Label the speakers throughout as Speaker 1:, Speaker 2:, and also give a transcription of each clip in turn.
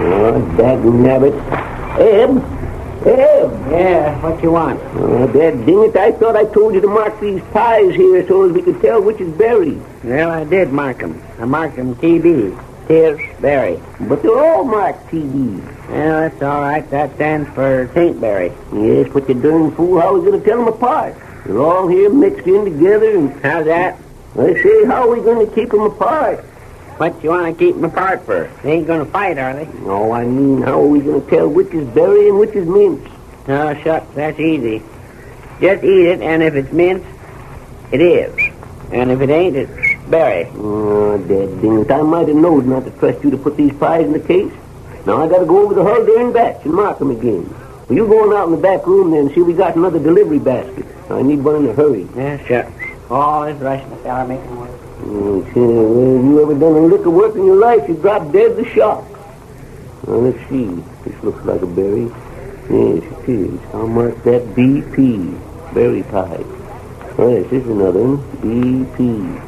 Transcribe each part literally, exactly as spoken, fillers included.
Speaker 1: Oh, dagnabbit. Eb? Eb?
Speaker 2: Yeah, what you want?
Speaker 1: Oh, dad ding it, I thought I told you to mark these pies here so as we could tell which is berry.
Speaker 2: Well, I did mark them. I marked them T B. Tis berry.
Speaker 1: But they're all marked T B.
Speaker 2: Well, that's all right. That stands for taintberry.
Speaker 1: Yes, but you darn fool, how are we going to tell them apart? They're all here mixed in together and...
Speaker 2: How's that?
Speaker 1: I say, how are we going to keep them apart?
Speaker 2: What you want to keep them apart for? They ain't going to fight, are they?
Speaker 1: No, I mean, how are we going to tell which is berry and which is mint?
Speaker 2: Oh, shucks, that's easy. Just eat it, and if it's mint, it is. And if it ain't, it's berry.
Speaker 1: Oh, dad ding it, I might have known not to trust you to put these pies in the case. Now I got to go over the whole darn batch and mark them again. Well, you going out in the back room there and see we got another delivery basket. I need one in a hurry.
Speaker 2: Yeah, shucks. All this rushing the fella making work.
Speaker 1: Oh, see, well, you ever done a lick of work in your life, you drop dead the shock. Now, let's see. This looks like a berry. Yes, it is. I'll mark that B P. Berry pie. Oh, yes, this is another one. B P.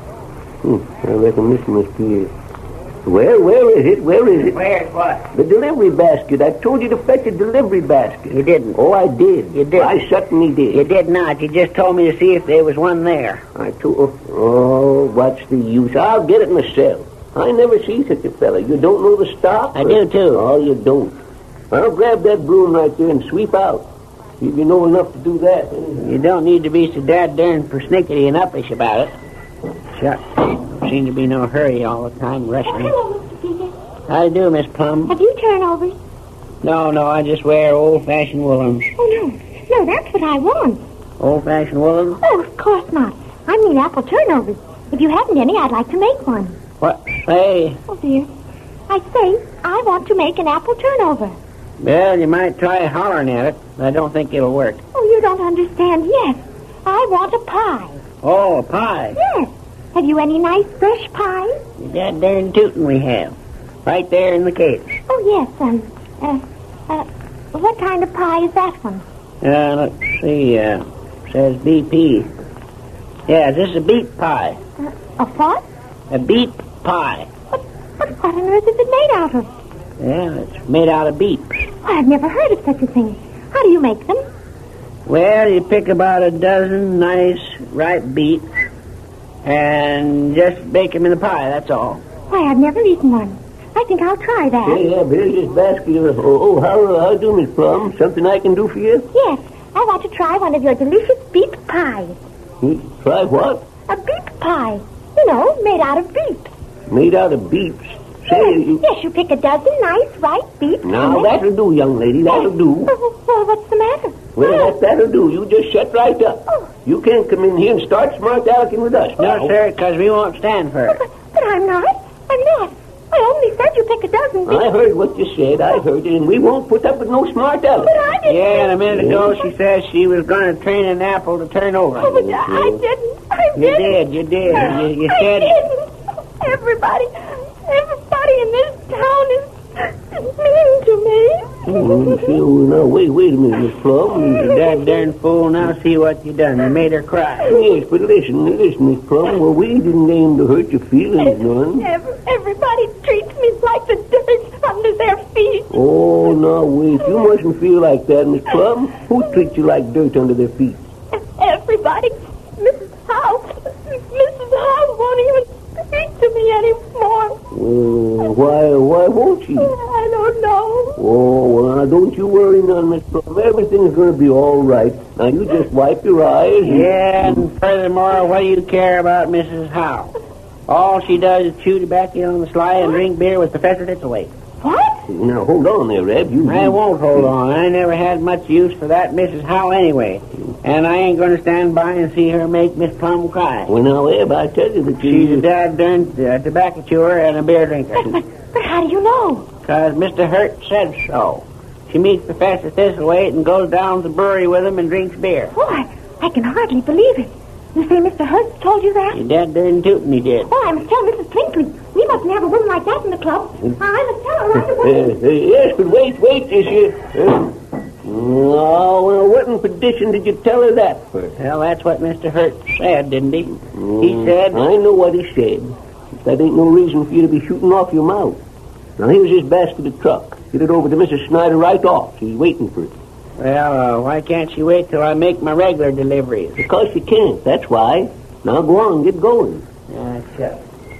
Speaker 1: Hmm, I reckon this must be it. Where, where is it? Where is it?
Speaker 2: Where's what?
Speaker 1: The delivery basket. I told you to fetch a delivery basket.
Speaker 2: You didn't.
Speaker 1: Oh, I did.
Speaker 2: You did.
Speaker 1: I certainly did.
Speaker 2: You did not. You just told me to see if there was one there.
Speaker 1: I told... Oh, what's the use? I'll get it myself. I never see such a fella. You don't know the stock?
Speaker 2: I do, too.
Speaker 1: Oh, you don't. I'll grab that broom right there and sweep out. If you know enough to do that.
Speaker 2: You don't need to be so dad darn persnickety and uppish about it. Shucks. Seem to be no hurry all the time rushing.
Speaker 3: Hello, Mister Peter.
Speaker 2: How do you do, Miss Plum?
Speaker 3: Have you turnovers?
Speaker 2: No, no, I just wear old-fashioned woolens.
Speaker 3: Oh, no. No, that's what I want.
Speaker 2: Old-fashioned woolens?
Speaker 3: Oh, of course not. I mean apple turnovers. If you haven't any, I'd like to make one.
Speaker 2: What? Say,
Speaker 3: Oh, dear. I say, I want to make an apple turnover.
Speaker 2: well, you might try hollering at it. I don't think it'll work.
Speaker 3: Oh, you don't understand. Yes. I want a pie.
Speaker 2: Oh, a pie.
Speaker 3: Yes. Have you any nice fresh pies?
Speaker 2: That darn tootin' we have. Right there in the case.
Speaker 3: Oh, yes. Um, uh, uh, what kind of pie is that one?
Speaker 2: Uh, let's see, uh, says B P. Yeah, this is a beet pie.
Speaker 3: Uh, a what?
Speaker 2: A beet pie.
Speaker 3: But, but what on earth is it made out of?
Speaker 2: Yeah, it's made out of beets.
Speaker 3: I've never heard of such a thing. How do you make them?
Speaker 2: Well, you pick about a dozen nice, ripe beets and just bake them in the pie, that's all.
Speaker 3: Why, I've never eaten one. I think I'll try that.
Speaker 1: Yeah, yeah, here's this basket of... Oh, oh how, how do, Miss Plum? Something I can do for you?
Speaker 3: Yes, I want to try one of your delicious beet pies.
Speaker 1: Hmm, try what?
Speaker 3: A beet pie. You know, made out of beets.
Speaker 1: Made out of beets. Say,
Speaker 3: Yes,
Speaker 1: you...
Speaker 3: yes, you pick a dozen nice, ripe beets.
Speaker 1: Now,
Speaker 3: and then-
Speaker 1: that'll do, young lady, that'll do.
Speaker 3: Oh, well, what's the matter?
Speaker 1: Well, that, that'll do. You just shut right up.
Speaker 3: Oh.
Speaker 1: You can't come in here and start smart alecking with us.
Speaker 2: No,
Speaker 1: now.
Speaker 2: sir, because we won't stand for it.
Speaker 3: But, but I'm not. I'm not. I only said you pick a dozen beets.
Speaker 1: I heard what you said. I heard it, and we won't put up with no smart aleck.
Speaker 3: But I didn't.
Speaker 2: Yeah, and a minute ago she says she was going to train an apple to turn over.
Speaker 3: Oh, but I didn't. I
Speaker 2: You
Speaker 3: didn't.
Speaker 2: did, you did. You, you
Speaker 3: I
Speaker 2: said...
Speaker 3: didn't. Everybody, everybody in this town is, is mean to me.
Speaker 1: Oh, see, oh, now, wait, wait a minute, Miss Plum.
Speaker 2: You dad darn fool, now see what you done. You made her cry.
Speaker 1: Yes, but listen, listen, Miss Plum. Well, we didn't aim to hurt your feelings, none.
Speaker 3: Every, everybody treats me like the dirt under their feet.
Speaker 1: Oh, now, wait. You mustn't feel like that, Miss Plum. Who treats you like dirt under their feet?
Speaker 3: Everybody. Missus Howe. Missus Howe won't even speak to me anymore.
Speaker 1: Oh, why, why won't she?
Speaker 3: I don't know.
Speaker 1: Oh, well, now, don't you worry none, Miss Plum. Everything's going to be all right. Now, you just wipe your eyes and...
Speaker 2: Yeah, and furthermore, what do you care about Missus Howe? All she does is chew tobacco on the sly and drink beer with Professor Tittleway.
Speaker 3: What?
Speaker 1: Now, hold on there, Reb. You...
Speaker 2: I won't hold on. I never had much use for that Missus Howe anyway. And I ain't going to stand by and see her make Miss Plum cry.
Speaker 1: Well, now, Reb, I tell you that
Speaker 2: She's
Speaker 1: you...
Speaker 2: a dad darn uh, tobacco chewer and a beer drinker.
Speaker 3: But, but, but how do you know?
Speaker 2: Because Mister Hurt said so. She meets Professor Thistlethwaite and goes down to the brewery with him and drinks beer.
Speaker 3: Oh, I, I can hardly believe it. You say Mister Hurst told you that?
Speaker 2: He dead darn tootin' he did.
Speaker 3: Oh, I must tell Missus Brinkley. We mustn't have a woman like that in the club. I must tell her right
Speaker 1: Uh,
Speaker 3: away.
Speaker 1: uh, yes, but wait, wait, this here. Uh, oh, well, what in perdition did you tell her that for?
Speaker 2: Well, that's what Mister Hurt said, didn't he?
Speaker 1: Mm,
Speaker 2: He said...
Speaker 1: I know what he said. That ain't no reason for you to be shooting off your mouth. Now, here's this basket of truck. Get it over to Missus Snyder right off. She's waiting for it.
Speaker 2: Well, uh, why can't she wait till I make my regular deliveries?
Speaker 1: Because she can't, that's why. Now go on, get going.
Speaker 2: Yeah, sure.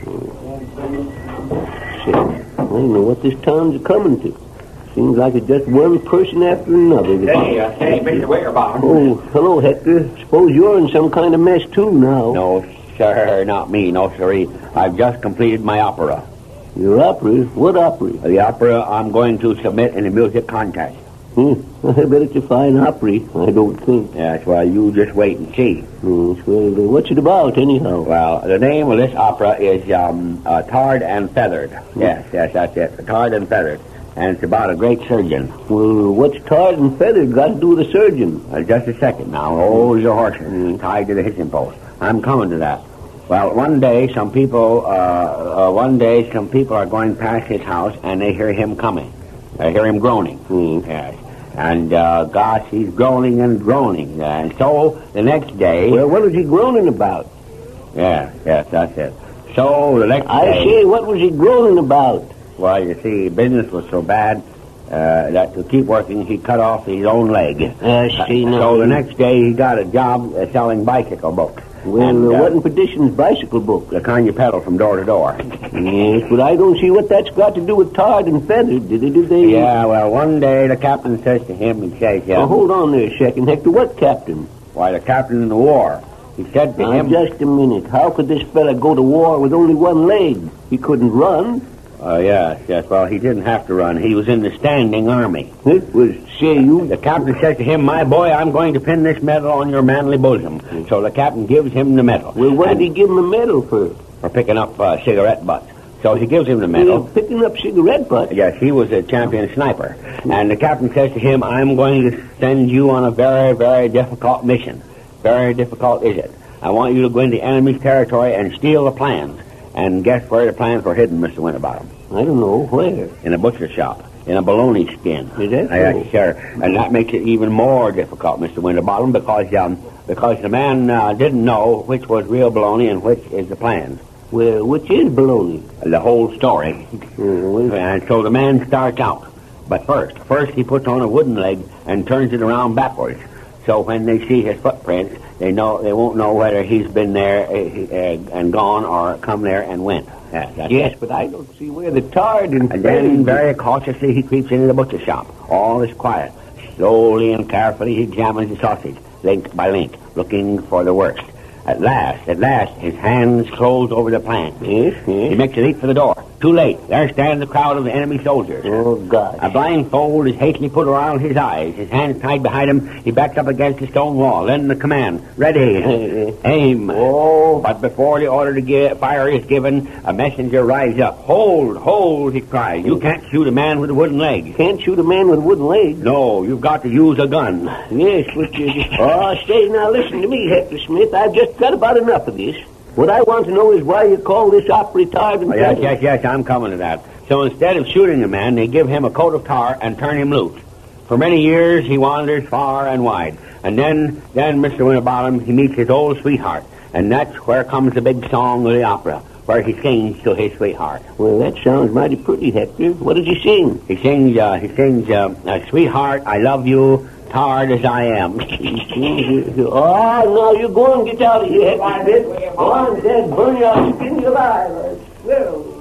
Speaker 1: Shit, I don't know what this town's coming to. Seems like it's just one person after another.
Speaker 4: Hey, uh, hey, Mister Wickerbottom.
Speaker 1: Oh, hello, Hector. Suppose you're in some kind of mess, too, now.
Speaker 4: No, sir, not me. No, sirree. I've just completed my opera.
Speaker 1: Your opera? What opera?
Speaker 4: The opera I'm going to submit in a music contest.
Speaker 1: Hmm. I bet it's a fine opera, I don't think.
Speaker 4: That's why you just wait and see.
Speaker 1: Hmm. Well, uh, what's it about, anyhow?
Speaker 4: Well, the name of this opera is um, uh, Tarred and Feathered. Yes, yes, that's it. Tarred and Feathered. And it's about a great surgeon.
Speaker 1: Well, what's tarred and feathered got to do with a surgeon?
Speaker 4: Uh, just a second now. Hold your horses. Mm. Tied to the hitching post. I'm coming to that. Well, one day some people, uh, uh, one day some people are going past his house and they hear him coming. They hear him groaning.
Speaker 1: Mm.
Speaker 4: Yes. And, uh, gosh, he's groaning and groaning. And so the next day...
Speaker 1: Well, what was he groaning about?
Speaker 4: Yeah, yes, that's it. So the next
Speaker 1: I
Speaker 4: day...
Speaker 1: I say, what was he groaning about?
Speaker 4: Well, you see, business was so bad uh, that to keep working, he cut off his own leg.
Speaker 1: I see now.
Speaker 4: So the next day, he got a job uh, selling bicycle books.
Speaker 1: Well,
Speaker 4: and,
Speaker 1: uh,
Speaker 4: uh,
Speaker 1: what in perdition's bicycle book?
Speaker 4: The kind you pedal from door to door.
Speaker 1: Yes, but I don't see what that's got to do with tarred and feathered. Did it? Did they?
Speaker 4: Yeah, well, one day the captain says to him, he says, yeah.
Speaker 1: Oh, hold on there a second, Hector. What captain?
Speaker 4: Why, the captain in the war. He said to
Speaker 1: Now,
Speaker 4: him...
Speaker 1: just a minute. How could this fella go to war with only one leg? He couldn't run.
Speaker 4: Oh, uh, yes, yes. Well, he didn't have to run. He was in the standing army.
Speaker 1: It was, say, you...
Speaker 4: The captain says to him, my boy, I'm going to pin this medal on your manly bosom. Mm-hmm. So the captain gives him the medal.
Speaker 1: Well, what and did he give him the medal for?
Speaker 4: For picking up uh, cigarette butts. So he gives him the medal.
Speaker 1: Yeah, picking up cigarette butts?
Speaker 4: Yes, he was a champion sniper. Mm-hmm. And the captain says to him, I'm going to send you on a very, very difficult mission. Very difficult is it. I want you to go into the enemy's territory and steal the plans. And guess where the plans were hidden, Mister Winterbottom?
Speaker 1: I don't know. Where?
Speaker 4: In a butcher shop. In a bologna skin.
Speaker 1: Is that so?
Speaker 4: Yes, sir. And that makes it even more difficult, Mister Winterbottom, because um, because the man uh, didn't know which was real bologna and which is the plans.
Speaker 1: Well, which is bologna?
Speaker 4: The whole story. Mm-hmm. And so the man starts out. But first, first he puts on a wooden leg and turns it around backwards. So when they see his footprints, they know they won't know whether he's been there uh, uh, and gone or come there and went. Yeah,
Speaker 1: yes,
Speaker 4: it.
Speaker 1: But I don't see where the tarred and...
Speaker 4: And then very cautiously he creeps into the butcher shop. All is quiet. Slowly and carefully he examines the sausage, link by link, looking for the worst. At last, at last, his hands close over the plant.
Speaker 1: Yes, yes.
Speaker 4: He makes a leap for the door. Too late. There stands the crowd of the enemy soldiers.
Speaker 1: Oh, God.
Speaker 4: A blindfold is hastily put around his eyes. His hands tied behind him. He backs up against the stone wall. Then the command. Ready. Aim.
Speaker 1: Oh.
Speaker 4: But before the order to give, fire is given, a messenger rides up. Hold, hold, he cries. You can't shoot a man with a wooden leg.
Speaker 1: Can't shoot a man with a wooden leg?
Speaker 4: No, you've got to use a gun.
Speaker 1: Yes, but you... Oh, stay now. Listen to me, Hector Smith. I've just got about enough of this. What I want to know is why you call this opera tarred and
Speaker 4: oh, yes, yes, yes, I'm coming to that. So instead of shooting a man, they give him a coat of tar and turn him loose. For many years, he wanders far and wide. And then, then, Mister Winterbottom, he meets his old sweetheart. And that's where comes the big song of the opera, where he sings to his sweetheart.
Speaker 1: Well, that sounds mighty pretty, Hector. What does he sing?
Speaker 4: He sings, uh, he sings, uh, Sweetheart, I love you, tarred as I am.
Speaker 1: Oh, no, you go and get out of here, Hector. Go on, Dad, burn you out, skin you alive. Well...